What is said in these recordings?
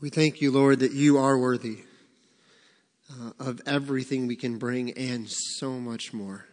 We thank you, Lord, that you are worthy of everything we can bring and so much more.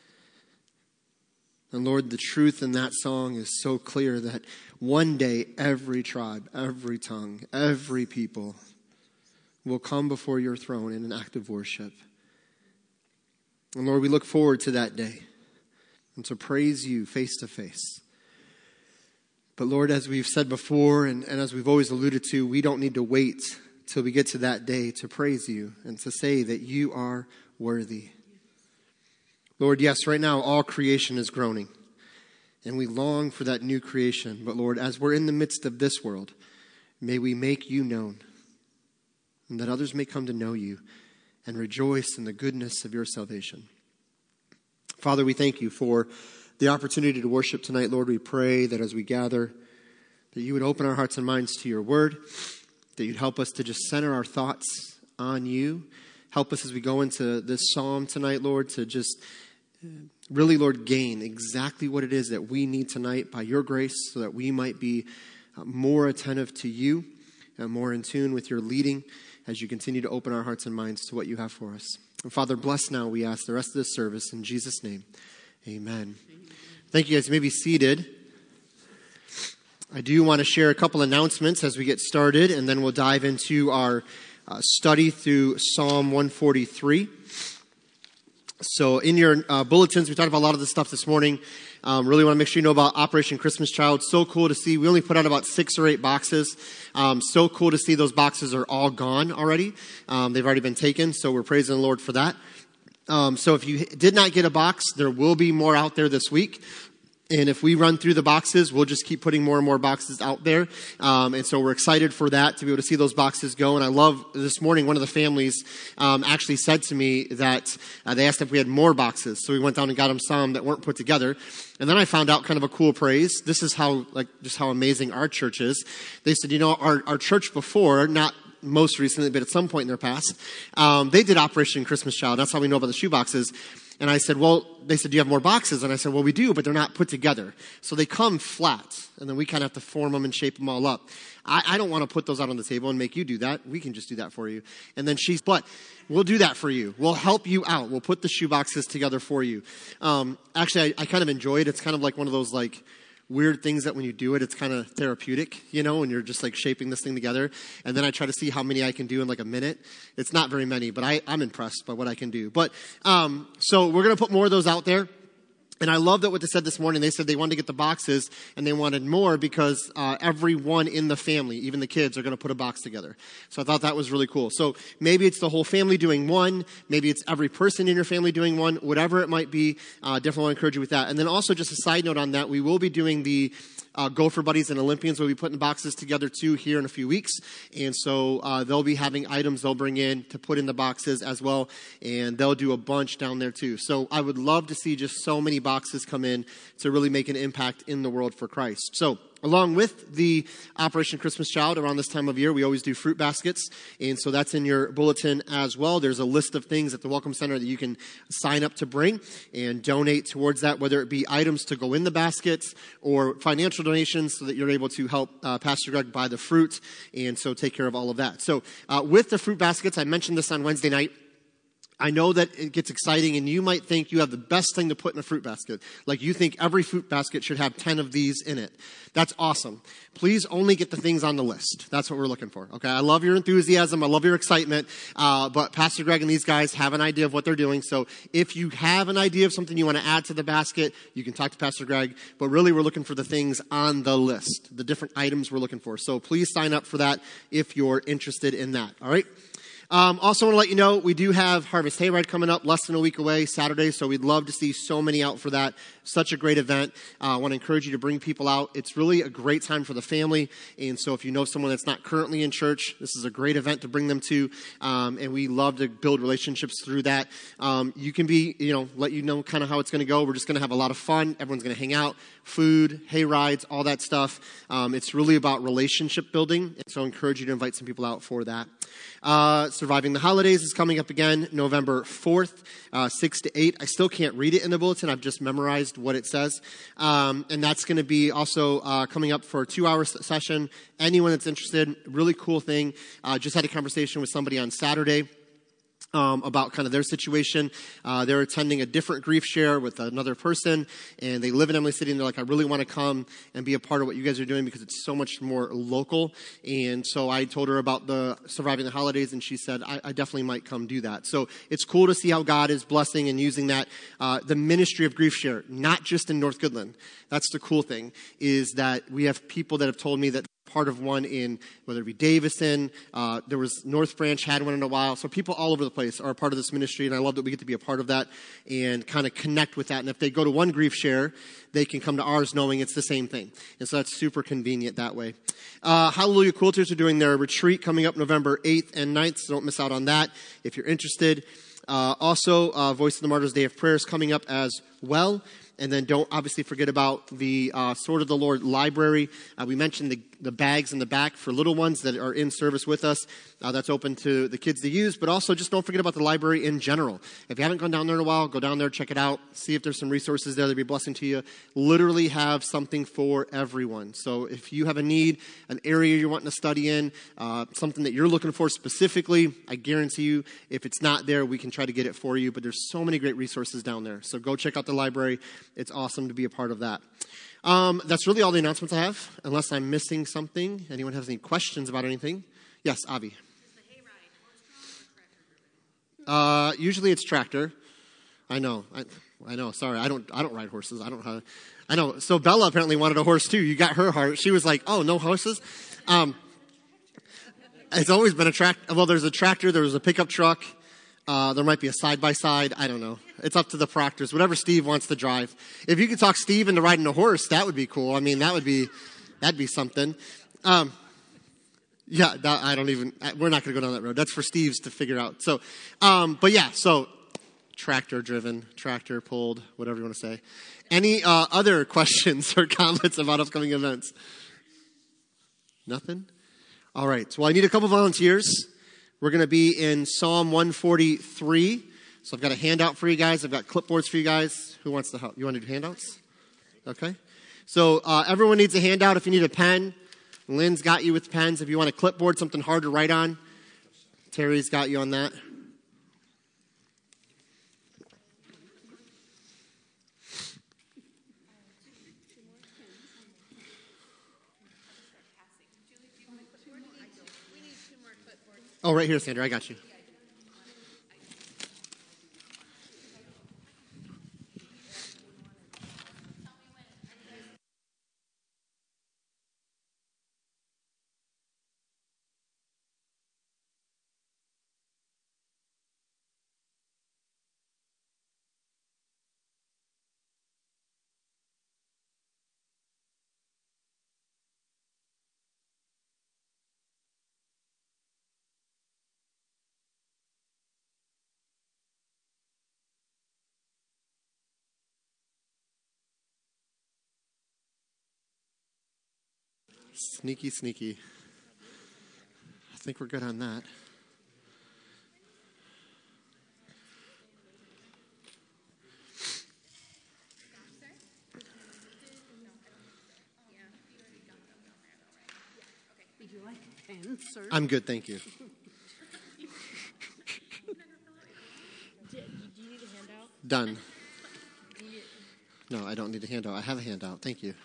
And Lord, the truth in that song is so clear that one day every tribe, every tongue, every people will come before your throne in an act of worship. And Lord, we look forward to that day and to praise you face to face. But Lord, as we've said before and as we've always alluded to, we don't need to wait till we get to that day to praise you and to say that you are worthy. Lord, yes, right now all creation is groaning, and we long for that new creation. But Lord, as we're in the midst of this world, may we make you known, and that others may come to know you and rejoice in the goodness of your salvation. Father, we thank you for the opportunity to worship tonight. Lord, we pray that as we gather, that you would open our hearts and minds to your word, that you'd help us to just center our thoughts on you. Help us as we go into this psalm tonight, Lord, to just really, Lord, gain exactly what it is that we need tonight by your grace, so that we might be more attentive to you and more in tune with your leading as you continue to open our hearts and minds to what you have for us. And Father, bless now, we ask, the rest of this service in Jesus' name. Amen. Thank you, guys. You may be seated. I do want to share a couple announcements as we get started, and then we'll dive into our study through Psalm 143. So in your bulletins, we talked about a lot of this stuff this morning. Really want to make sure you know about Operation Christmas Child. So cool to see. We only put out about 6 or 8 boxes. So cool to see those boxes are all gone already. They've already been taken, so we're praising the Lord for that. So if you did not get a box, there will be more out there this week. And if we run through the boxes, we'll just keep putting more and more boxes out there. And so we're excited for that, to be able to see those boxes go. And I love this morning, one of the families actually said to me that they asked if we had more boxes. So we went down and got them some that weren't put together. And then I found out kind of a cool praise. This is how, just how amazing our church is. They said, our church before, not most recently, but at some point in their past, they did Operation Christmas Child. That's how we know about the shoe boxes. And I said, they said, do you have more boxes? And I said, well, we do, but they're not put together. So they come flat, and then we kind of have to form them and shape them all up. I don't want to put those out on the table and make you do that. We can just do that for you. And then but we'll do that for you. We'll help you out. We'll put the shoe boxes together for you. Actually, I kind of enjoy it. It's kind of like one of those weird things that when you do it, it's kind of therapeutic, when you're just shaping this thing together. And then I try to see how many I can do in a minute. It's not very many, but I'm impressed by what I can do. But, so we're going to put more of those out there. And I love that what they said this morning. They said they wanted to get the boxes and they wanted more because everyone in the family, even the kids, are going to put a box together. So I thought that was really cool. So maybe it's the whole family doing one. Maybe it's every person in your family doing one. Whatever it might be, definitely want to encourage you with that. And then also just a side note on that, we will be doing the Gopher Buddies and Olympians. We'll be putting boxes together too here in a few weeks. And so they'll be having items they'll bring in to put in the boxes as well. And they'll do a bunch down there too. So I would love to see just so many boxes come in to really make an impact in the world for Christ. So along with the Operation Christmas Child, around this time of year, we always do fruit baskets. And so that's in your bulletin as well. There's a list of things at the Welcome Center that you can sign up to bring and donate towards that, whether it be items to go in the baskets or financial donations so that you're able to help Pastor Greg buy the fruit and so take care of all of that. So with the fruit baskets, I mentioned this on Wednesday night. I know that it gets exciting, and you might think you have the best thing to put in a fruit basket. You think every fruit basket should have 10 of these in it. That's awesome. Please only get the things on the list. That's what we're looking for, okay? I love your enthusiasm. I love your excitement. But Pastor Greg and these guys have an idea of what they're doing. So if you have an idea of something you want to add to the basket, you can talk to Pastor Greg. But really, we're looking for the things on the list, the different items we're looking for. So please sign up for that if you're interested in that, all right? Also want to let you know, we do have Harvest Hayride coming up less than a week away, Saturday, so we'd love to see so many out for that. Such a great event. I want to encourage you to bring people out. It's really a great time for the family, and so if you know someone that's not currently in church, this is a great event to bring them to, and we love to build relationships through that. You can be, let you know kind of how it's going to go. We're just going to have a lot of fun. Everyone's going to hang out, food, hay rides, all that stuff. It's really about relationship building, and so I encourage you to invite some people out for that. Surviving the Holidays is coming up again November 4th, 6 to 8. I still can't read it in the bulletin. I've just memorized what it says. And that's going to be also coming up for a 2-hour session. Anyone that's interested, really cool thing. Just had a conversation with somebody on Saturday about kind of their situation. They're attending a different grief share with another person, and they live in Emily City, and they're like, I really want to come and be a part of what you guys are doing because it's so much more local. And so I told her about the Surviving the Holidays, and she said, I definitely might come do that. So it's cool to see how God is blessing and using that. The ministry of grief share, not just in North Goodland. That's the cool thing, is that we have people that have told me that part of one in, whether it be Davison, there was North Branch had one in a while. So people all over the place are a part of this ministry, and I love that we get to be a part of that and kind of connect with that. And if they go to one grief share, they can come to ours knowing it's the same thing. And so that's super convenient that way. Hallelujah Quilters are doing their retreat coming up November 8th and 9th, so don't miss out on that if you're interested. Also, Voice of the Martyrs Day of Prayer is coming up as well. And then don't obviously forget about the Sword of the Lord library. We mentioned the bags in the back for little ones that are in service with us. That's open to the kids to use. But also just don't forget about the library in general. If you haven't gone down there in a while, go down there, check it out. See if there's some resources there that'd be a blessing to you. Literally have something for everyone. So if you have a need, an area you're wanting to study in, something that you're looking for specifically, I guarantee you, if it's not there, we can try to get it for you. But there's so many great resources down there. So go check out the library. It's awesome to be a part of that. That's really all the announcements I have, unless I'm missing something. Anyone has any questions about anything? Yes, Avi. Usually it's tractor. I know. Sorry, I don't ride horses. I know. So Bella apparently wanted a horse too. You got her heart. She was like, "Oh, no horses." It's always been a tractor. Well, there's a tractor. There was a pickup truck. There might be a side-by-side. I don't know. It's up to the proctors. Whatever Steve wants to drive. If you could talk Steve into riding a horse, that would be cool. I mean, that'd be something. Yeah, we're not going to go down that road. That's for Steve's to figure out. So, but yeah, so tractor driven, tractor pulled, whatever you want to say. Any other questions or comments about upcoming events? Nothing? All right. Well, I need a couple volunteers. We're going to be in Psalm 143. So I've got a handout for you guys. I've got clipboards for you guys. Who wants to help? You want to do handouts? Okay. So everyone needs a handout. If you need a pen, Lynn's got you with pens. If you want a clipboard, something hard to write on, Terry's got you on that. Oh, right here, Sandra. I got you. Sneaky, sneaky. I think we're good on that. Would you like a pen, sir? I'm good, thank you. Do you need a handout? Done. No, I don't need a handout. I have a handout. Thank you.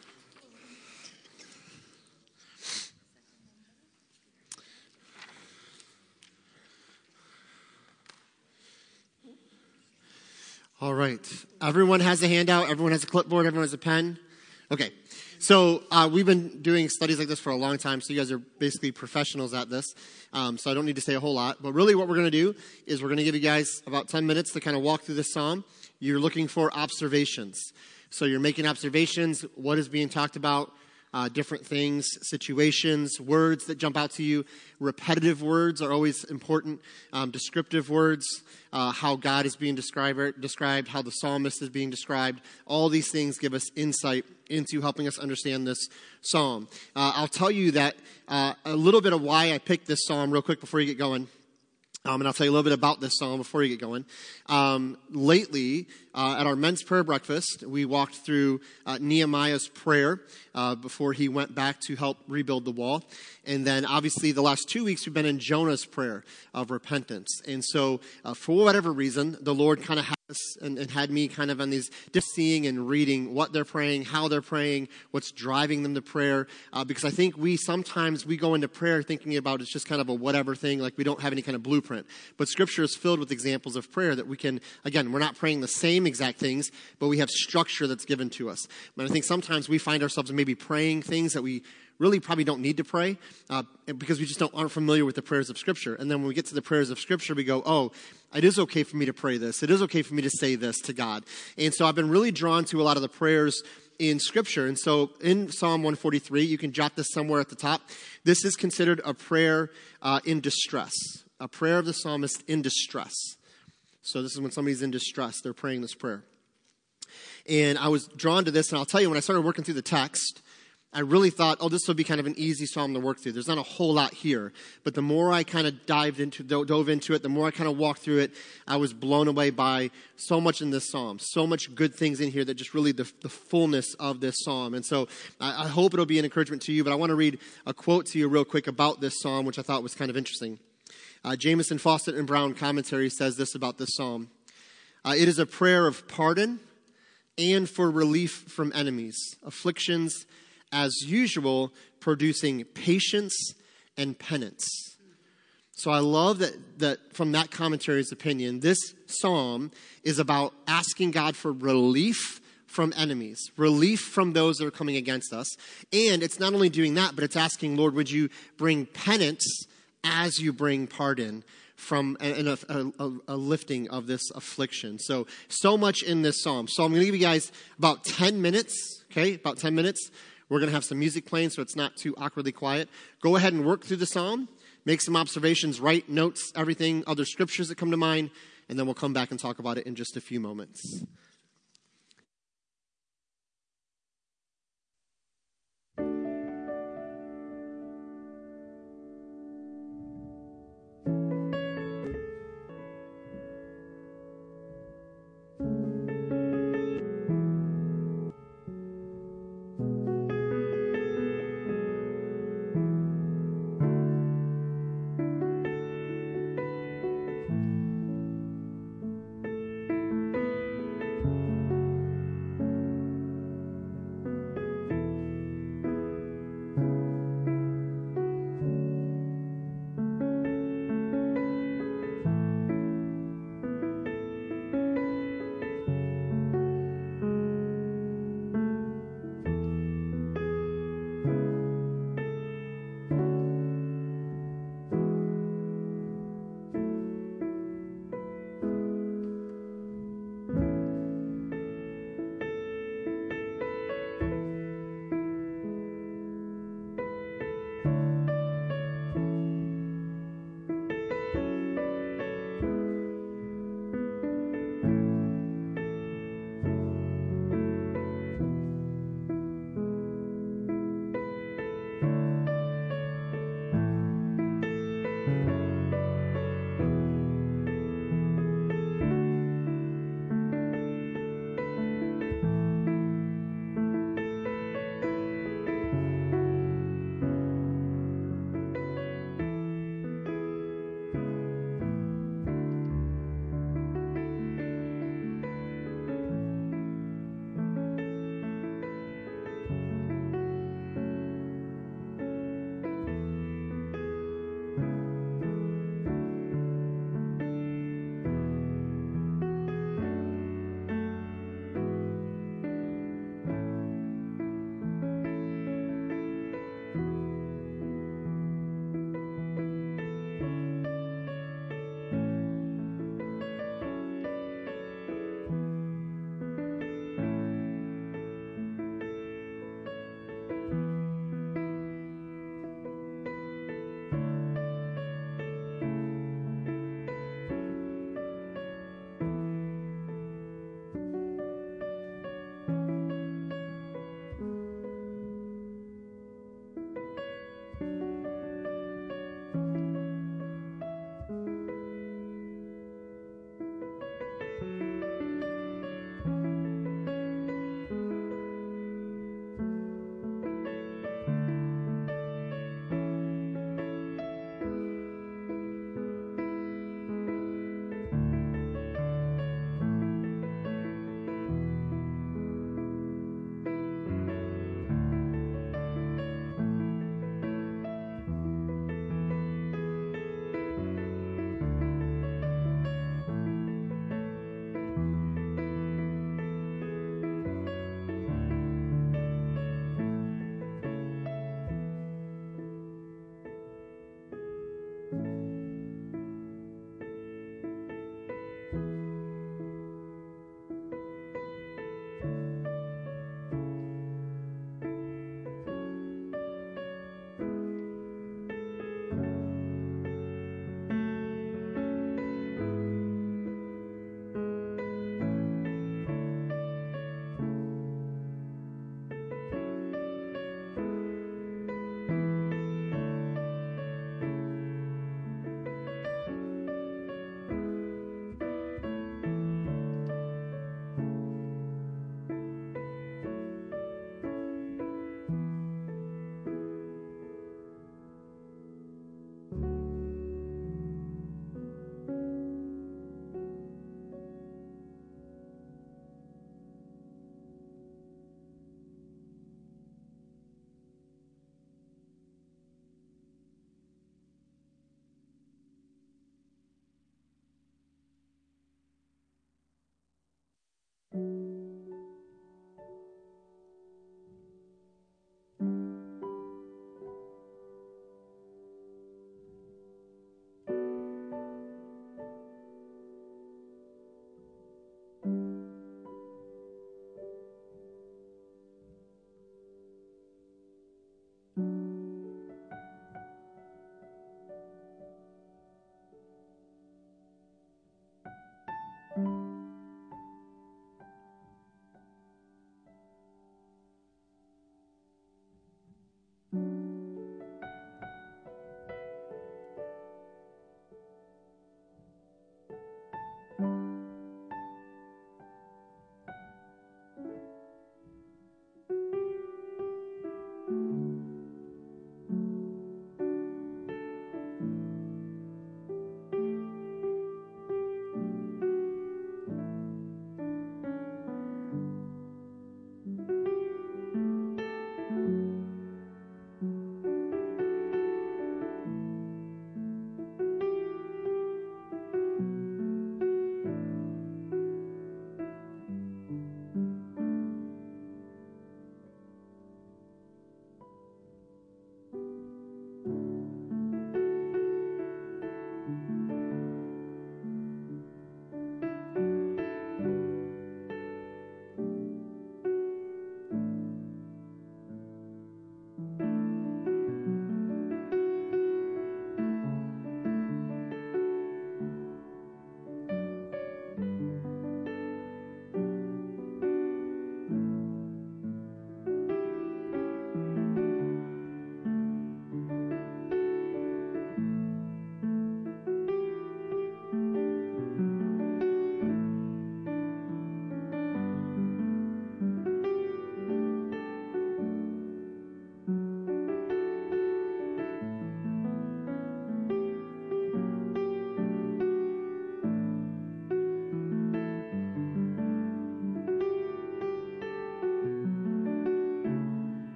All right. Everyone has a handout. Everyone has a clipboard. Everyone has a pen. Okay. So we've been doing studies like this for a long time, so you guys are basically professionals at this. So I don't need to say a whole lot. But really what we're going to do is we're going to give you guys about 10 minutes to kind of walk through this psalm. You're looking for observations. So you're making observations. What is being talked about? Different things, situations, words that jump out to you. Repetitive words are always important. Descriptive words, how God is being described, how the psalmist is being described. All these things give us insight into helping us understand this psalm. I'll tell you that a little bit of why I picked this psalm real quick before you get going. And I'll tell you a little bit about this psalm before you get going. Lately, at our men's prayer breakfast, we walked through Nehemiah's prayer before he went back to help rebuild the wall. And then, obviously, the last 2 weeks, we've been in Jonah's prayer of repentance. And so, for whatever reason, the Lord kind of had us and had me kind of on these just seeing and reading what they're praying, how they're praying, what's driving them to prayer. Because I think sometimes we go into prayer thinking about it's just kind of a whatever thing, like we don't have any kind of blueprint. But Scripture is filled with examples of prayer that we can, again, we're not praying the same exact things, but we have structure that's given to us. But I think sometimes we find ourselves maybe praying things that we really probably don't need to pray because we just aren't familiar with the prayers of Scripture. And then when we get to the prayers of Scripture, we go, oh, it is okay for me to pray this. It is okay for me to say this to God. And so I've been really drawn to a lot of the prayers in Scripture. And so in Psalm 143, you can jot this somewhere at the top. This is considered a prayer in distress, a prayer of the psalmist in distress. So this is when somebody's in distress, they're praying this prayer. And I was drawn to this, and I'll tell you, when I started working through the text, I really thought, oh, this will be kind of an easy psalm to work through. There's not a whole lot here. But the more I kind of dove into it, the more I kind of walked through it, I was blown away by so much in this psalm, so much good things in here that just really the fullness of this psalm. And so I hope it'll be an encouragement to you, but I want to read a quote to you real quick about this psalm, which I thought was kind of interesting. Jamieson, Fawcett, and Brown commentary says this about this psalm. It is a prayer of pardon and for relief from enemies, afflictions, as usual, producing patience and penance. So I love that from that commentary's opinion, this psalm is about asking God for relief from enemies, relief from those that are coming against us. And it's not only doing that, but it's asking, Lord, would you bring penance as you bring pardon from a lifting of this affliction. So much in this psalm. So I'm going to give you guys about 10 minutes, okay, about 10 minutes. We're going to have some music playing so it's not too awkwardly quiet. Go ahead and work through the psalm, make some observations, write notes, everything, other scriptures that come to mind, and then we'll come back and talk about it in just a few moments.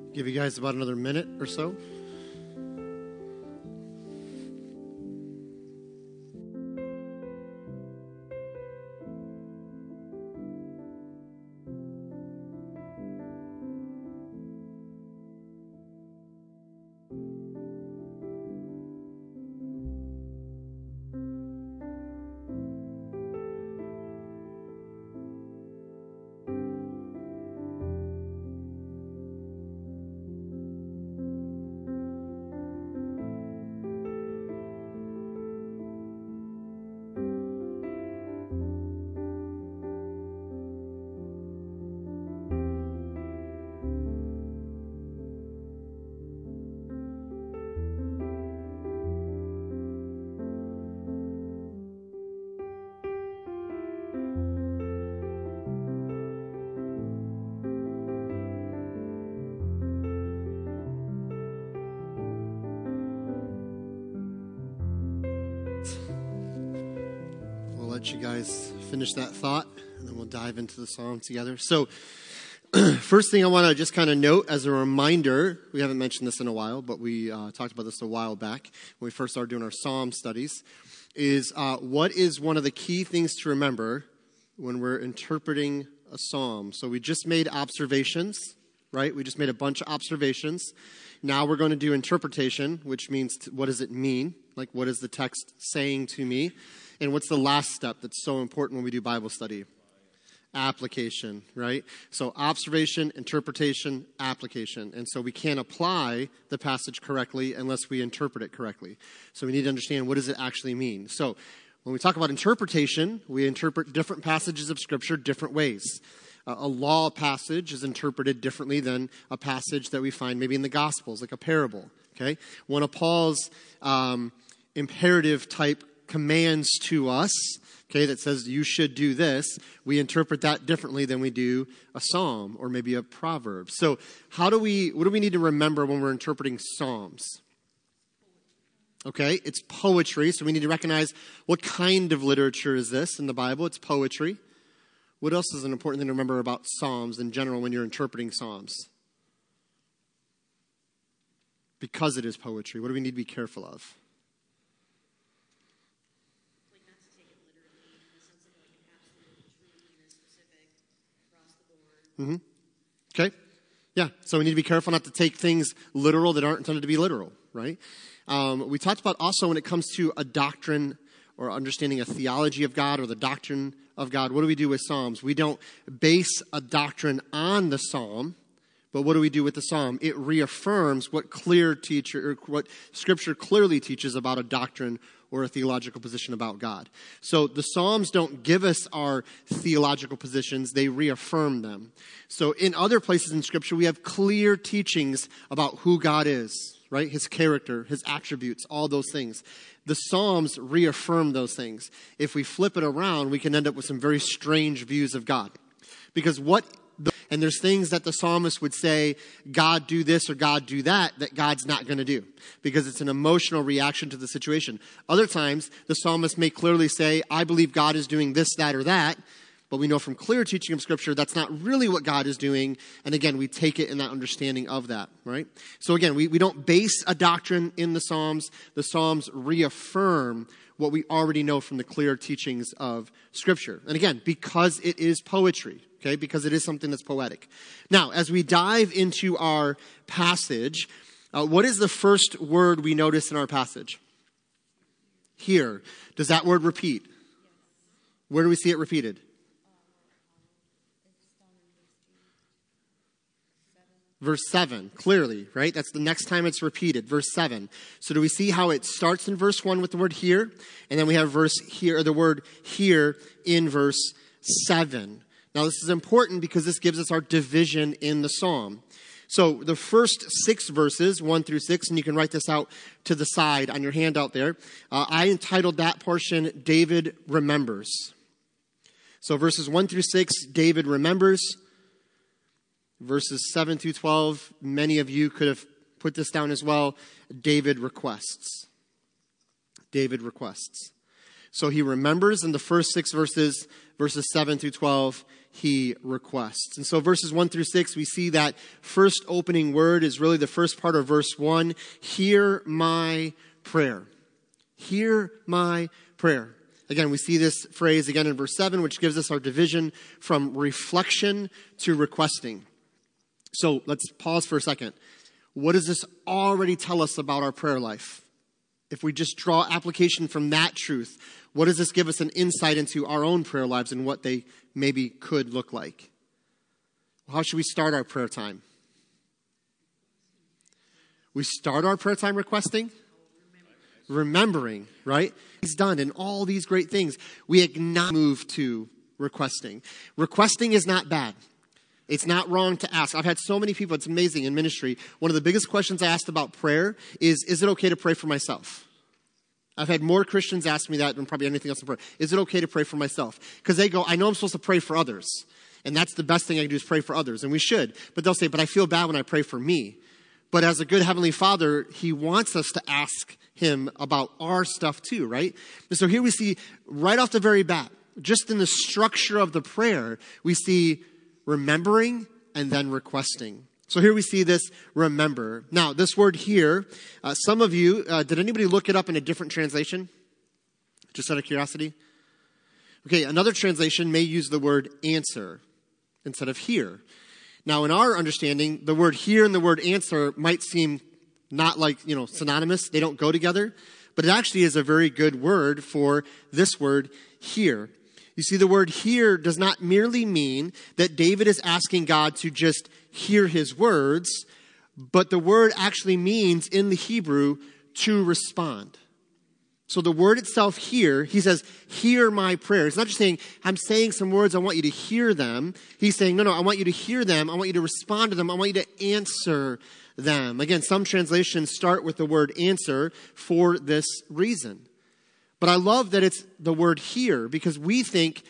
Give you guys about another minute or so. Let you guys finish that thought, and then we'll dive into the psalm together. So, first thing I want to just kind of note as a reminder, we haven't mentioned this in a while, but we talked about this a while back when we first started doing our psalm studies, is what is one of the key things to remember when we're interpreting a psalm. So we just made observations, right? We just made a bunch of observations. Now we're going to do interpretation, which means what does it mean? Like, what is the text saying to me? And what's the last step that's so important when we do Bible study? Application, right? So observation, interpretation, application. And so we can't apply the passage correctly unless we interpret it correctly. So we need to understand, what does it actually mean? So when we talk about interpretation, we interpret different passages of Scripture different ways. A law passage is interpreted differently than a passage that we find maybe in the Gospels, like a parable, okay? One of Paul's imperative type commands to us, okay, that says you should do this, we interpret that differently than we do a psalm or maybe a proverb. So what do we need to remember when we're interpreting psalms? Okay, it's poetry, so we need to recognize what kind of literature is this in the Bible. It's poetry. What else is an important thing to remember about psalms in general when you're interpreting psalms? Because it is poetry, what do we need to be careful of? Mm-hmm. Okay. Yeah. So we need to be careful not to take things literal that aren't intended to be literal, right? We talked about also when it comes to a doctrine or understanding a theology of God or the doctrine of God, what do we do with Psalms? We don't base a doctrine on the Psalm, but what do we do with the Psalm? It reaffirms what what Scripture clearly teaches about a doctrine or a theological position about God. So the Psalms don't give us our theological positions, they reaffirm them. So in other places in Scripture, we have clear teachings about who God is, right? His character, his attributes, all those things. The Psalms reaffirm those things. If we flip it around, we can end up with some very strange views of God. Because and there's things that the psalmist would say, God do this or God do that God's not going to do. Because it's an emotional reaction to the situation. Other times, the psalmist may clearly say, I believe God is doing this, that, or that. But we know from clear teaching of Scripture, that's not really what God is doing. And again, we take it in that understanding of that, right? So again, we don't base a doctrine in the Psalms. The Psalms reaffirm what we already know from the clear teachings of Scripture. And again, because it is poetry. Okay, because it is something that's poetic. Now, as we dive into our passage, what is the first word we notice in our passage? Here. Does that word repeat? Where do we see it repeated? Verse 7, clearly, right? That's the next time it's repeated, verse 7. So do we see how it starts in verse 1 with the word here? And then we have the word here in verse 7. Now, this is important because this gives us our division in the psalm. So the first 6 verses, 1 through 6, and you can write this out to the side on your handout there. I entitled that portion, David Remembers. So verses 1 through 6, David remembers. Verses 7 through 12, many of you could have put this down as well. David requests. David requests. So he remembers in the first 6 verses, verses 7 through 12, he requests. And so verses 1 through 6, we see that first opening word is really the first part of verse 1. Hear my prayer. Hear my prayer. Again, we see this phrase again in verse 7, which gives us our division from reflection to requesting. So let's pause for a second. What does this already tell us about our prayer life? If we just draw application from that truth, what does this give us an insight into our own prayer lives and what they maybe could look like? How should we start our prayer time? We start our prayer time requesting? Remembering, right? He's done in all these great things. We acknowledge move to requesting. Requesting is not bad. It's not wrong to ask. I've had so many people, it's amazing in ministry. One of the biggest questions I asked about prayer is it okay to pray for myself? I've had more Christians ask me that than probably anything else in prayer. Is it okay to pray for myself? Because they go, I know I'm supposed to pray for others. And that's the best thing I can do is pray for others. And we should. But they'll say, but I feel bad when I pray for me. But as a good Heavenly Father, He wants us to ask Him about our stuff too, right? And so here we see right off the very bat, just in the structure of the prayer, we see remembering and then requesting. So here we see this remember. Now, this word here, some of you, did anybody look it up in a different translation? Just out of curiosity? Okay, another translation may use the word answer instead of hear. Now, in our understanding, the word hear and the word answer might seem not like, synonymous. They don't go together. But it actually is a very good word for this word hear. You see, the word hear does not merely mean that David is asking God to just hear his words, but the word actually means in the Hebrew to respond. So the word itself here, he says, hear my prayer. It's not just saying, I'm saying some words, I want you to hear them. He's saying, no, I want you to hear them. I want you to respond to them. I want you to answer them. Again, some translations start with the word answer for this reason. But I love that it's the word hear because we think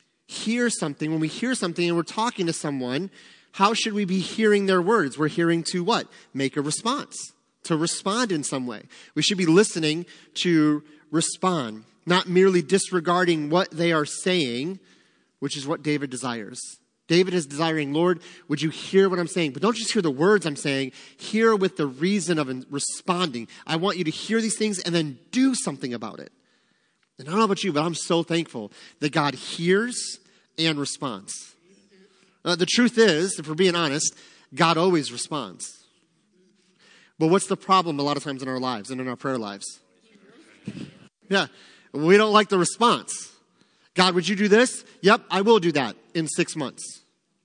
hear something. When we hear something and we're talking to someone, how should we be hearing their words? We're hearing to what? Make a response. To respond in some way. We should be listening to respond, not merely disregarding what they are saying, which is what David desires. David is desiring, Lord, would you hear what I'm saying? But don't just hear the words I'm saying. Hear with the reason of responding. I want you to hear these things and then do something about it. And I don't know about you, but I'm so thankful that God hears and responds. The truth is, if we're being honest, God always responds. But what's the problem a lot of times in our lives and in our prayer lives? Yeah, we don't like the response. God, would you do this? Yep, I will do that in 6 months.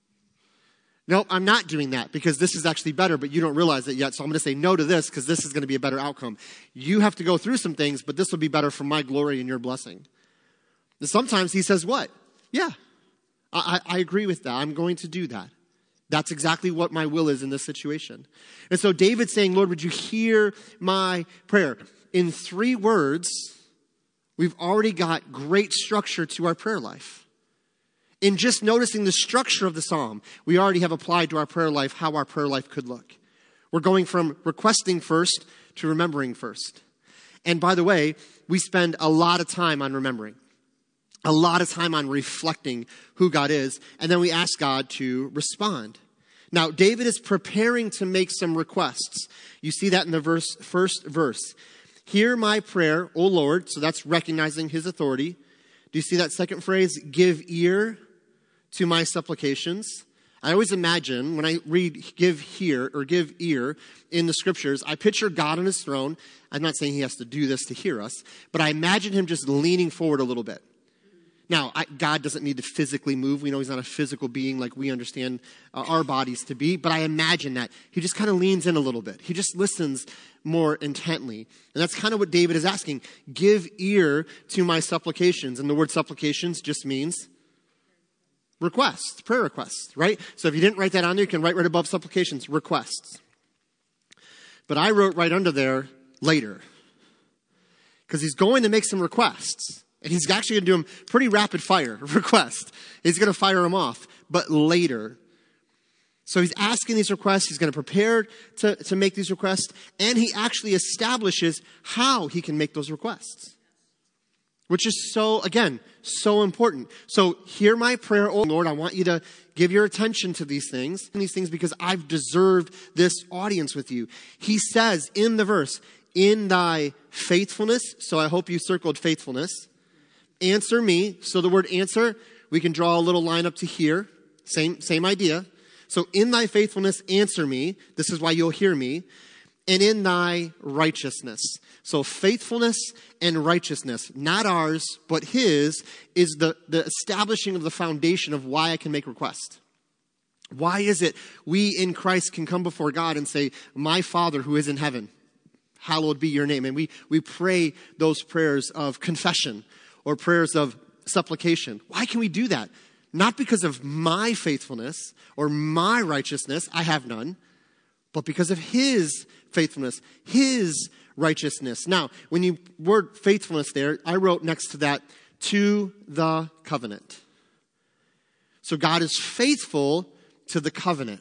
No, I'm not doing that because this is actually better, but you don't realize it yet. So I'm going to say no to this because this is going to be a better outcome. You have to go through some things, but this will be better for my glory and your blessing. And sometimes he says what? Yeah, I agree with that. I'm going to do that. That's exactly what my will is in this situation. And so David's saying, Lord, would you hear my prayer? In 3 words, we've already got great structure to our prayer life. In just noticing the structure of the psalm, we already have applied to our prayer life how our prayer life could look. We're going from requesting first to remembering first. And by the way, we spend a lot of time on remembering, a lot of time on reflecting who God is, and then we ask God to respond. Now, David is preparing to make some requests. You see that in the first verse. Hear my prayer, O Lord. So that's recognizing his authority. Do you see that second phrase? Give ear to my supplications. I always imagine when I read give ear in the scriptures, I picture God on his throne. I'm not saying he has to do this to hear us, but I imagine him just leaning forward a little bit. Now, God doesn't need to physically move. We know he's not a physical being like we understand our bodies to be, but I imagine that he just kind of leans in a little bit. He just listens more intently. And that's kind of what David is asking. Give ear to my supplications. And the word supplications just means requests, prayer requests, right? So if you didn't write that on there, you can write right above supplications, requests. But I wrote right under there, later. Because he's going to make some requests. And he's actually going to do them pretty rapid fire requests. He's going to fire them off, but later. So he's asking these requests. He's going to prepare to make these requests. And he actually establishes how he can make those requests. which is so, again, so important. So hear my prayer, oh Lord. I want you to give your attention to these things because I've deserved this audience with you. He says in the verse, in thy faithfulness, so I hope you circled faithfulness, answer me. So the word answer, we can draw a little line up to here. Same idea. So in thy faithfulness, answer me. This is why you'll hear me. And in thy righteousness. So faithfulness and righteousness, not ours, but his, is the establishing of the foundation of why I can make request. Why is it we in Christ can come before God and say, my Father who is in heaven, hallowed be your name. And we pray those prayers of confession or prayers of supplication. Why can we do that? Not because of my faithfulness or my righteousness, I have none, but because of his faithfulness, his righteousness. Now, when you word faithfulness there, I wrote next to that, to the covenant. So God is faithful to the covenant.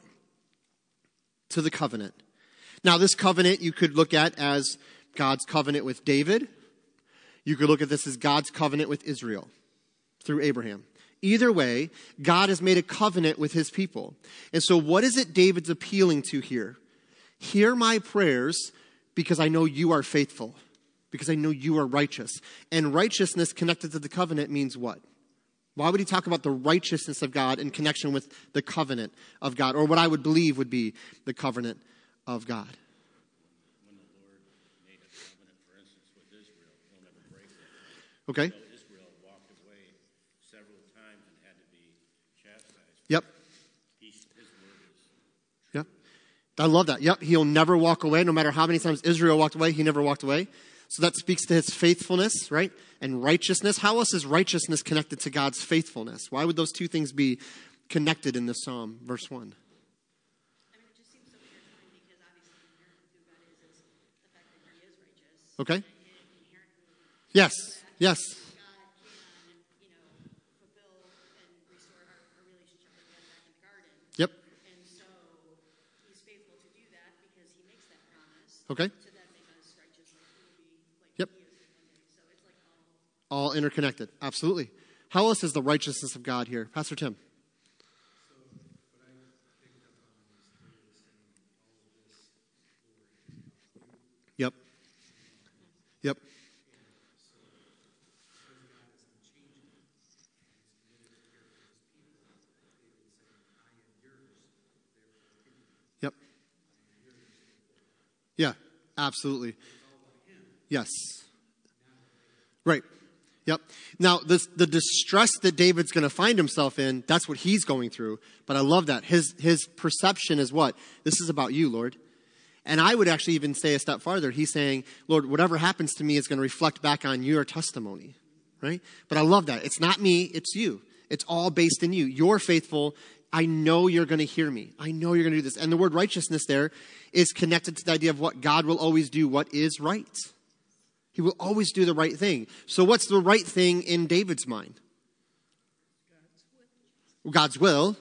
To the covenant. Now, this covenant you could look at as God's covenant with David. You could look at this as God's covenant with Israel through Abraham. Either way, God has made a covenant with his people. And so what is it David's appealing to here? Hear my prayers because I know you are faithful, because I know you are righteous. And righteousness connected to the covenant means what? Why would he talk about the righteousness of God in connection with the covenant of God, or what I would believe would be the covenant of God? When the Lord made a covenant, for instance, with Israel, he'll never break it. Okay. So Israel walked away several times and had to be chastised. Yep. His word is Yep. I love that. Yep. He'll never walk away. No matter how many times Israel walked away, he never walked away. So that speaks to his faithfulness, right? And righteousness. How else is righteousness connected to God's faithfulness? Why would those two things be connected in this psalm, verse 1? I mean, it just seems so intertwined because obviously inherent who God is the fact that he is righteous. Okay. And inherently, Yes. Yes. God can, fulfill and restore our relationship that we had back in the garden. Yep. And so he's faithful to do that because he makes that promise. Okay. To then make us righteous like he will be, like Yep. he is one day. So it's like All interconnected. Absolutely. How else is the righteousness of God here? Pastor Tim. Yep. Yep. Yep. Yeah, absolutely. Yes. Right. Yep. Now, the distress that David's going to find himself in, that's what he's going through. But I love that. His perception is what? This is about you, Lord. And I would actually even say a step farther. He's saying, Lord, whatever happens to me is going to reflect back on your testimony. Right? But I love that. It's not me, it's you. It's all based in you. You're faithful. I know you're going to hear me. I know you're going to do this. And the word righteousness there is connected to the idea of what God will always do, what is right. He will always do the right thing. So what's the right thing in David's mind? God's will.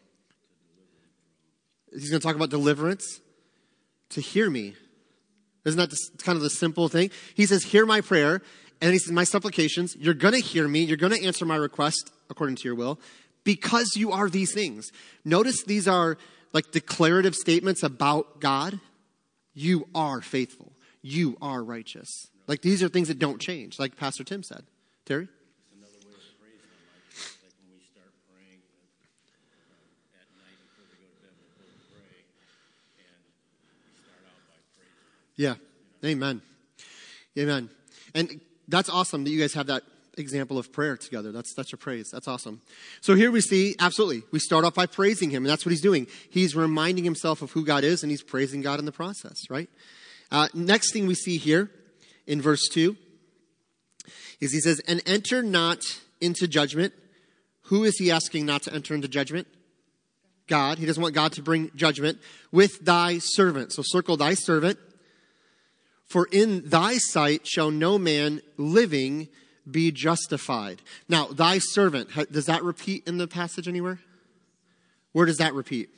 He's going to talk about deliverance. To hear me. Isn't that kind of the simple thing? He says, hear my prayer. And he says, my supplications. You're going to hear me. You're going to answer my request according to your will. Because you are these things. Notice these are like declarative statements about God. You are faithful. You are righteous. Like these are things that don't change, like Pastor Tim said. Terry? It's another way of praising him. Like when we start praying at night before we go to bed, we'll both pray. And we start out by praising him. Yeah. Amen. Amen. And that's awesome that you guys have that example of prayer together. That's such a praise. That's awesome. So here we see, absolutely, we start off by praising him, and that's what he's doing. He's reminding himself of who God is, and he's praising God in the process, right? Next thing we see here in verse 2 is he says, and enter not into judgment. Who is he asking not to enter into judgment? God. He doesn't want God to bring judgment with thy servant. So circle thy servant. For in thy sight shall no man living be justified. Now, thy servant, does that repeat in the passage anywhere? Where does that repeat?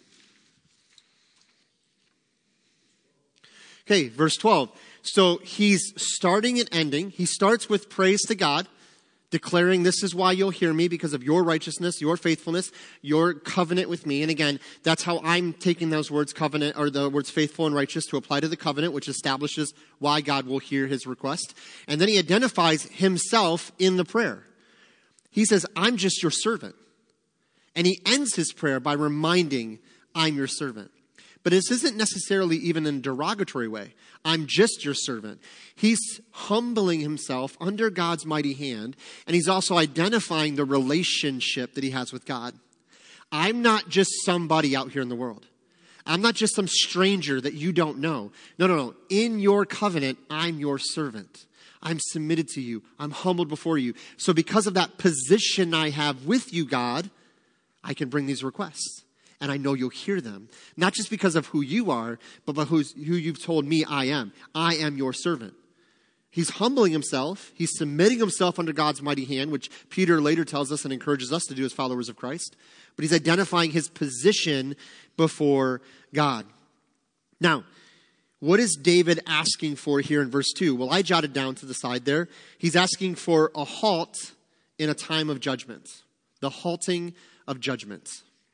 Okay, verse 12. So he's starting and ending. He starts with praise to God, declaring this is why you'll hear me, because of your righteousness, your faithfulness, your covenant with me. And again, that's how I'm taking those words covenant, or the words faithful and righteous, to apply to the covenant, which establishes why God will hear his request. And then he identifies himself in the prayer. He says, I'm just your servant. And he ends his prayer by reminding, I'm your servant. But this isn't necessarily even in a derogatory way. I'm just your servant. He's humbling himself under God's mighty hand, and he's also identifying the relationship that he has with God. I'm not just somebody out here in the world. I'm not just some stranger that you don't know. No. In your covenant, I'm your servant. I'm submitted to you. I'm humbled before you. So because of that position I have with you, God, I can bring these requests. And I know you'll hear them. Not just because of who you are, but by who you've told me I am. I am your servant. He's humbling himself. He's submitting himself under God's mighty hand, which Peter later tells us and encourages us to do as followers of Christ. But he's identifying his position before God. Now, what is David asking for here in verse 2? Well, I jotted down to the side there. He's asking for a halt in a time of judgment. The halting of judgment.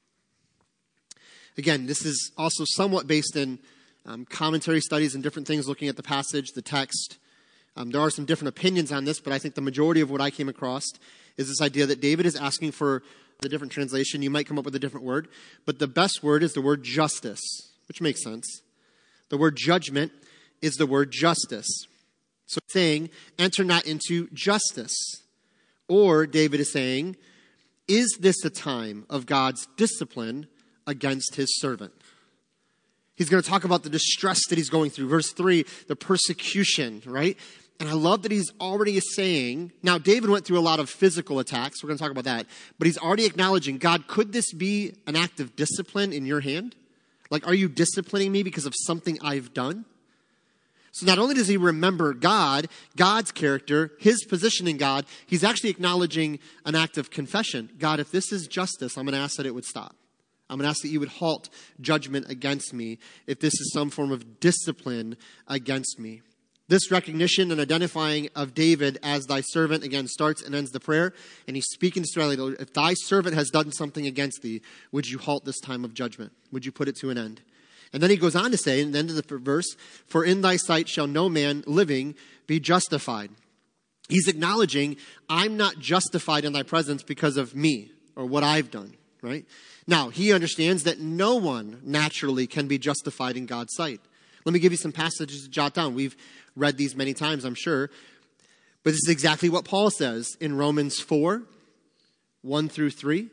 Again, this is also somewhat based in commentary studies and different things looking at the passage, the text. There are some different opinions on this, but I think the majority of what I came across is this idea that David is asking for the different translation. You might come up with a different word, but the best word is the word justice, which makes sense. The word judgment is the word justice. So it's saying, enter not into justice. Or David is saying, is this a time of God's discipline against his servant? He's going to talk about the distress that he's going through. Verse 3, the persecution, right? And I love that he's already saying, now David went through a lot of physical attacks. We're going to talk about that. But he's already acknowledging, God, could this be an act of discipline in your hand? Like, are you disciplining me because of something I've done? So not only does he remember God, God's character, his position in God, he's actually acknowledging an act of confession. God, if this is justice, I'm going to ask that it would stop. I'm going to ask that you would halt judgment against me if this is some form of discipline against me. This recognition and identifying of David as thy servant, again, starts and ends the prayer. And he's speaking to Israel, if thy servant has done something against thee, would you halt this time of judgment? Would you put it to an end? And then he goes on to say, in the end of the verse, for in thy sight shall no man living be justified. He's acknowledging, I'm not justified in thy presence because of me or what I've done, right? Now, he understands that no one naturally can be justified in God's sight. Let me give you some passages to jot down. We've read these many times, I'm sure. But this is exactly what Paul says in Romans 4, 1 through 3.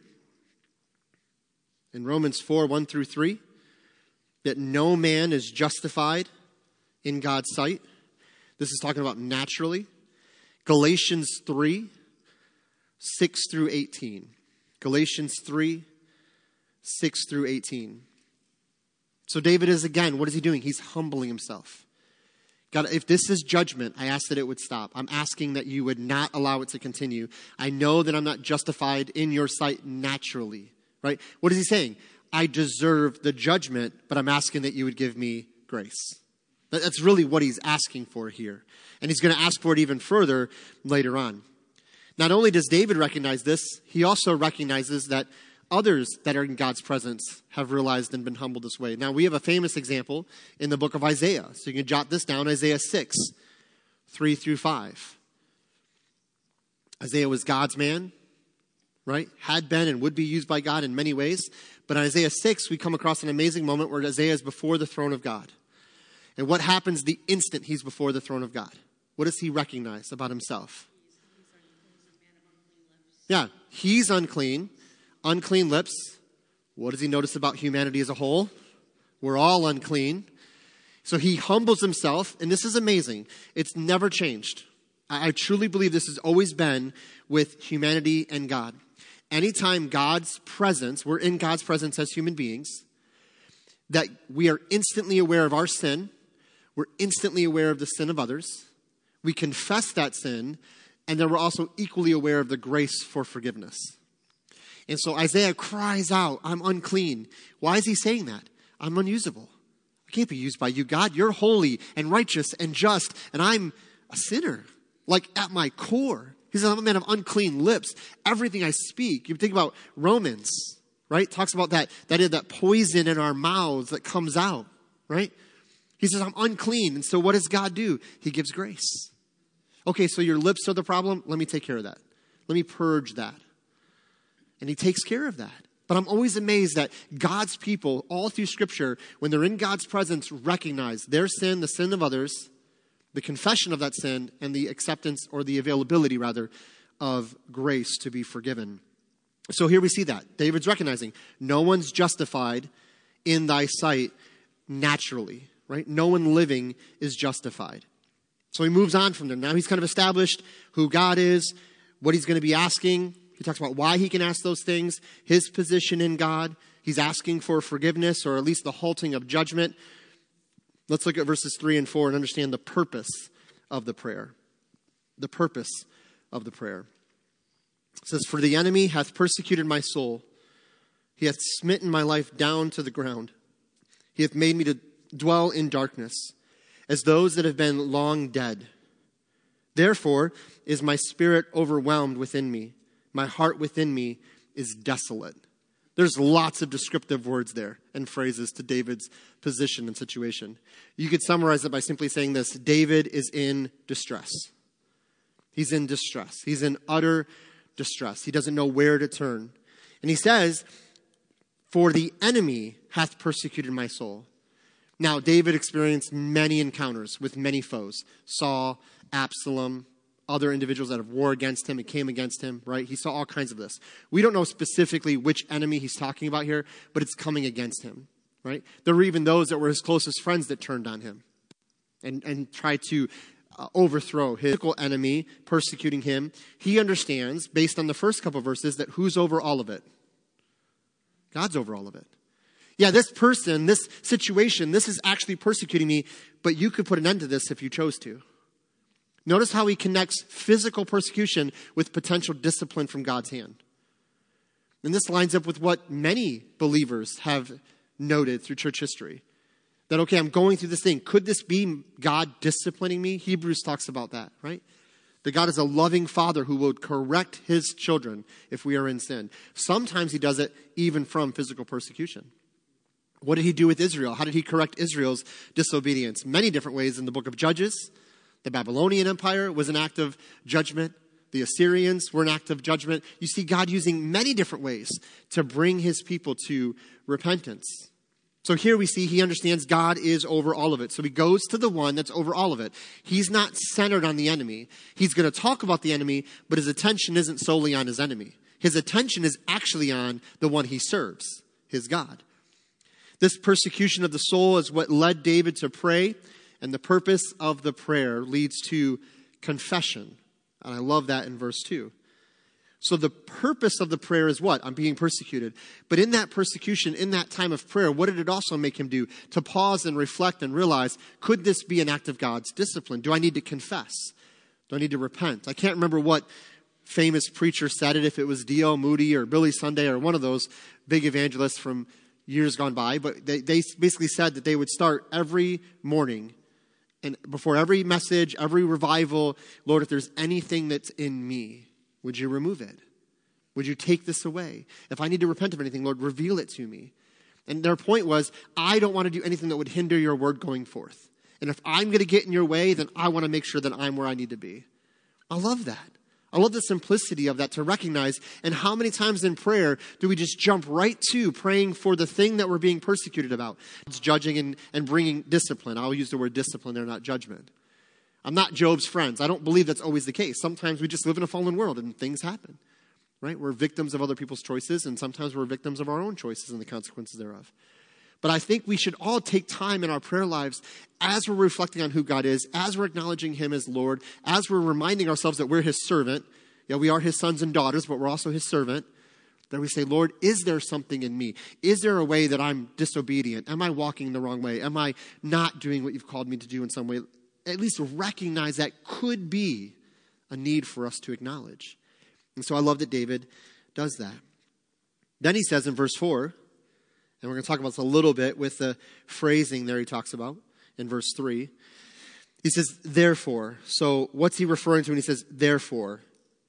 In Romans 4, 1 through 3, that no man is justified in God's sight. This is talking about naturally. Galatians 3, 6 through 18. Galatians 3, 6 through 18. So David is, again, what is he doing? He's humbling himself. God, if this is judgment, I ask that it would stop. I'm asking that you would not allow it to continue. I know that I'm not justified in your sight naturally, right? What is he saying? I deserve the judgment, but I'm asking that you would give me grace. That's really what he's asking for here. And he's going to ask for it even further later on. Not only does David recognize this, he also recognizes that others that are in God's presence have realized and been humbled this way. Now, we have a famous example in the book of Isaiah. So you can jot this down, Isaiah 6, 3 through 5. Isaiah was God's man, right? Had been and would be used by God in many ways. But in Isaiah 6, we come across an amazing moment where Isaiah is before the throne of God. And what happens the instant he's before the throne of God? What does he recognize about himself? Yeah, he's unclean. Unclean lips. What does he notice about humanity as a whole? We're all unclean. So he humbles himself, and this is amazing. It's never changed. I truly believe this has always been with humanity and God. Anytime God's presence, we're in God's presence as human beings, that we are instantly aware of our sin. We're instantly aware of the sin of others. We confess that sin, and then we're also equally aware of the grace for forgiveness. And so Isaiah cries out, I'm unclean. Why is he saying that? I'm unusable. I can't be used by you, God. You're holy and righteous and just, and I'm a sinner, like at my core. He says, I'm a man of unclean lips. Everything I speak. You think about Romans, right? Talks about that poison in our mouths that comes out, right? He says, I'm unclean. And so what does God do? He gives grace. Okay, so your lips are the problem. Let me take care of that. Let me purge that. And he takes care of that. But I'm always amazed that God's people, all through Scripture, when they're in God's presence, recognize their sin, the sin of others, the confession of that sin, and the acceptance, or the availability, rather, of grace to be forgiven. So here we see that. David's recognizing no one's justified in thy sight naturally, right? No one living is justified. So he moves on from there. Now he's kind of established who God is, what he's going to be asking. He talks about why he can ask those things, his position in God. He's asking for forgiveness, or at least the halting of judgment. Let's look at verses 3 and 4 and understand the purpose of the prayer. The purpose of the prayer. It says, for the enemy hath persecuted my soul. He hath smitten my life down to the ground. He hath made me to dwell in darkness, as those that have been long dead. Therefore is my spirit overwhelmed within me. My heart within me is desolate. There's lots of descriptive words there and phrases to David's position and situation. You could summarize it by simply saying this: David is in distress. He's in distress. He's in utter distress. He doesn't know where to turn. And he says, for the enemy hath persecuted my soul. Now, David experienced many encounters with many foes. Saul, Absalom, other individuals that have war against him and came against him, right? He saw all kinds of this. We don't know specifically which enemy he's talking about here, but it's coming against him, right? There were even those that were his closest friends that turned on him and tried to overthrow his physical enemy, persecuting him. He understands, based on the first couple of verses, that who's over all of it? God's over all of it. Yeah, this person, this situation, this is actually persecuting me, but you could put an end to this if you chose to. Notice how he connects physical persecution with potential discipline from God's hand. And this lines up with what many believers have noted through church history. That, okay, I'm going through this thing. Could this be God disciplining me? Hebrews talks about that, right? That God is a loving father who will correct his children if we are in sin. Sometimes he does it even from physical persecution. What did he do with Israel? How did he correct Israel's disobedience? Many different ways in the book of Judges. The Babylonian Empire was an act of judgment. The Assyrians were an act of judgment. You see God using many different ways to bring his people to repentance. So here we see he understands God is over all of it. So he goes to the one that's over all of it. He's not centered on the enemy. He's going to talk about the enemy, but his attention isn't solely on his enemy. His attention is actually on the one he serves, his God. This persecution of the soul is what led David to pray, and the purpose of the prayer leads to confession. And I love that in verse 2. So the purpose of the prayer is what? I'm being persecuted. But in that persecution, in that time of prayer, what did it also make him do? To pause and reflect and realize, could this be an act of God's discipline? Do I need to confess? Do I need to repent? I can't remember what famous preacher said it, if it was D.L. Moody or Billy Sunday or one of those big evangelists from years gone by. But they basically said that they would start every morning and before every message, every revival, Lord, if there's anything that's in me, would you remove it? Would you take this away? If I need to repent of anything, Lord, reveal it to me. And their point was, I don't want to do anything that would hinder your word going forth. And if I'm going to get in your way, then I want to make sure that I'm where I need to be. I love that. I love the simplicity of that to recognize. And how many times in prayer do we just jump right to praying for the thing that we're being persecuted about? It's judging and bringing discipline. I'll use the word discipline there, not judgment. I'm not Job's friends. I don't believe that's always the case. Sometimes we just live in a fallen world and things happen, right? We're victims of other people's choices, and sometimes we're victims of our own choices and the consequences thereof. But I think we should all take time in our prayer lives as we're reflecting on who God is, as we're acknowledging him as Lord, as we're reminding ourselves that we're his servant. Yeah, we are his sons and daughters, but we're also his servant. That we say, Lord, is there something in me? Is there a way that I'm disobedient? Am I walking the wrong way? Am I not doing what you've called me to do in some way? At least recognize that could be a need for us to acknowledge. And so I love that David does that. Then he says in verse 4, and we're going to talk about this a little bit with the phrasing there he talks about in verse 3. He says, therefore. So what's he referring to when he says, therefore?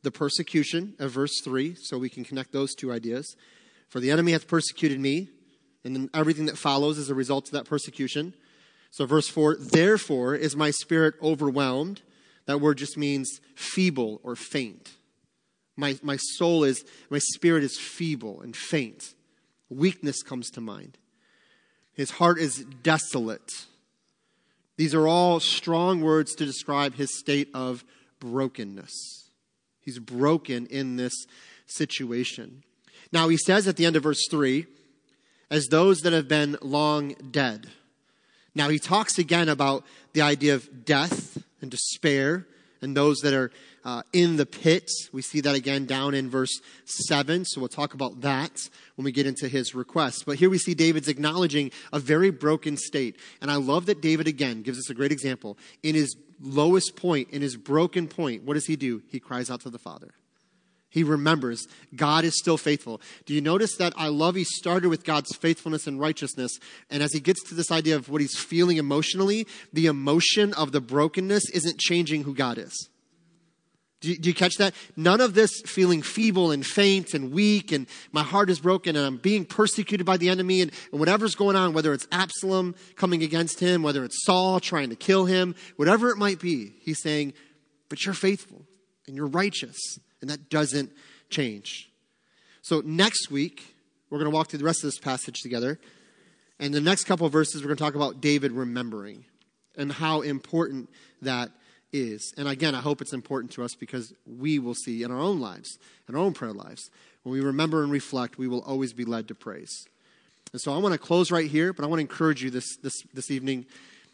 the persecution of verse 3, so we can connect those two ideas. For the enemy hath persecuted me, and then everything that follows is a result of that persecution. So verse 4, therefore is my spirit overwhelmed. That word just means feeble or faint. My spirit is feeble and faint. Weakness comes to mind. His heart is desolate. These are all strong words to describe his state of brokenness. He's broken in this situation. Now he says at the end of verse 3, as those that have been long dead. Now he talks again about the idea of death and despair and those that are in the pit. We see that again down in verse 7. So we'll talk about that when we get into his request. But here we see David's acknowledging a very broken state. And I love that David again gives us a great example. In his lowest point, in his broken point, what does he do? He cries out to the Father. He remembers God is still faithful. Do you notice that I love he started with God's faithfulness and righteousness. And as he gets to this idea of what he's feeling emotionally, the emotion of the brokenness isn't changing who God is. Do you catch that? None of this feeling feeble and faint and weak and my heart is broken and I'm being persecuted by the enemy and whatever's going on, whether it's Absalom coming against him, whether it's Saul trying to kill him, whatever it might be, he's saying, but you're faithful and you're righteous and that doesn't change. So next week, we're going to walk through the rest of this passage together. And the next couple of verses, we're going to talk about David remembering and how important that is. And again, I hope it's important to us because we will see in our own lives, in our own prayer lives, when we remember and reflect, we will always be led to praise. And so I want to close right here, but I want to encourage you this evening.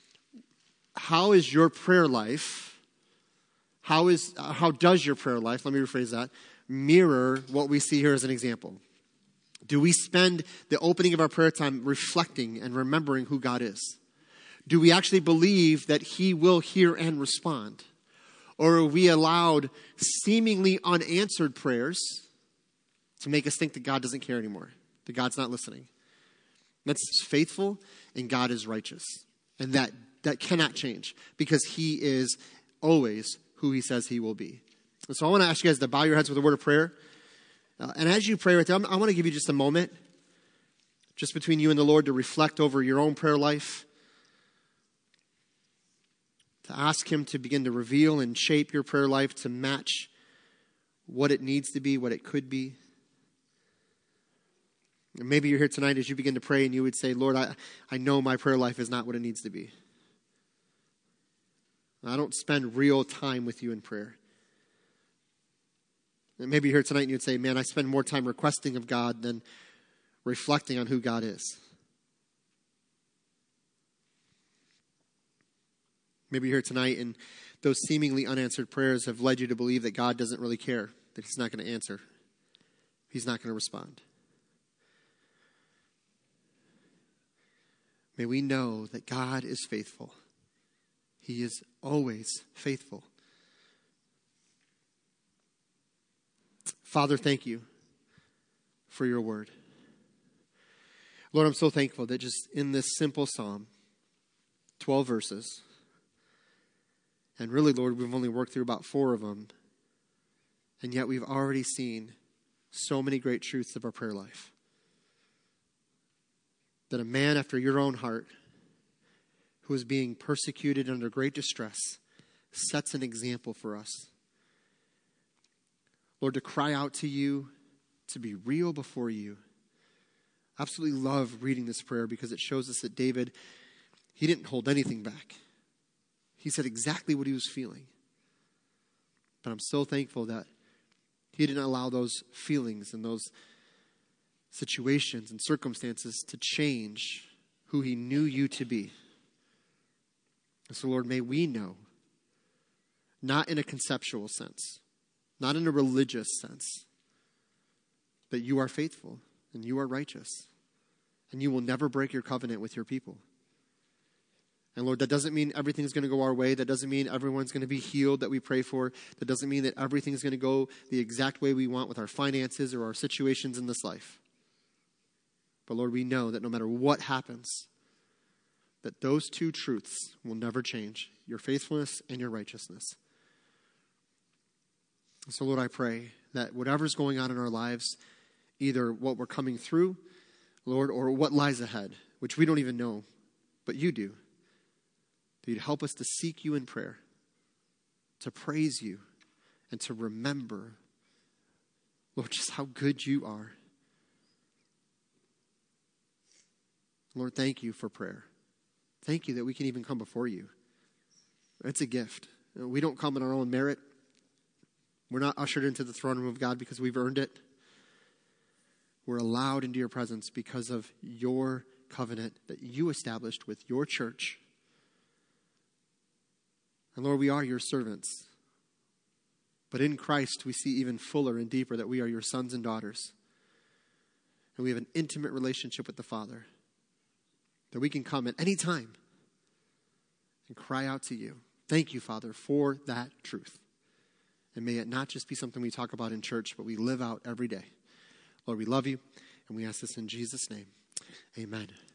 How is your prayer life? How does your prayer life, let me rephrase that, mirror what we see here as an example? Do we spend the opening of our prayer time reflecting and remembering who God is? Do we actually believe that he will hear and respond? Or are we allowed seemingly unanswered prayers to make us think that God doesn't care anymore, that God's not listening? That's faithful and God is righteous. And that cannot change because he is always who he says he will be. And so I want to ask you guys to bow your heads with a word of prayer. And as you pray right there, I want to give you just a moment just between you and the Lord to reflect over your own prayer life, to ask him to begin to reveal and shape your prayer life to match what it needs to be, what it could be. And maybe you're here tonight as you begin to pray and you would say, Lord, I know my prayer life is not what it needs to be. I don't spend real time with you in prayer. And maybe you're here tonight and you'd say, man, I spend more time requesting of God than reflecting on who God is. Maybe you're here tonight and those seemingly unanswered prayers have led you to believe that God doesn't really care, that he's not going to answer. He's not going to respond. May we know that God is faithful. He is always faithful. Father, thank you for your word. Lord, I'm so thankful that just in this simple psalm, 12 verses, and really, Lord, we've only worked through about 4 of them, and yet we've already seen so many great truths of our prayer life. That a man after your own heart, who is being persecuted under great distress, sets an example for us. Lord, to cry out to you, to be real before you. I absolutely love reading this prayer because it shows us that David, he didn't hold anything back. He said exactly what he was feeling. But I'm so thankful that he didn't allow those feelings and those situations and circumstances to change who he knew you to be. And so, Lord, may we know, not in a conceptual sense, not in a religious sense, that you are faithful and you are righteous and you will never break your covenant with your people. And Lord, that doesn't mean everything's going to go our way. That doesn't mean everyone's going to be healed that we pray for. That doesn't mean that everything's going to go the exact way we want with our finances or our situations in this life. But Lord, we know that no matter what happens, that those 2 truths will never change, your faithfulness and your righteousness. So, Lord, I pray that whatever's going on in our lives, either what we're coming through, Lord, or what lies ahead, which we don't even know, but you do, that you'd help us to seek you in prayer, to praise you, and to remember, Lord, just how good you are. Lord, thank you for prayer. Thank you that we can even come before you. It's a gift. We don't come in our own merit. We're not ushered into the throne room of God because we've earned it. We're allowed into your presence because of your covenant that you established with your church. And Lord, we are your servants. But in Christ, we see even fuller and deeper that we are your sons and daughters. And we have an intimate relationship with the Father. That we can come at any time and cry out to you. Thank you, Father, for that truth. And may it not just be something we talk about in church, but we live out every day. Lord, we love you, and we ask this in Jesus' name. Amen.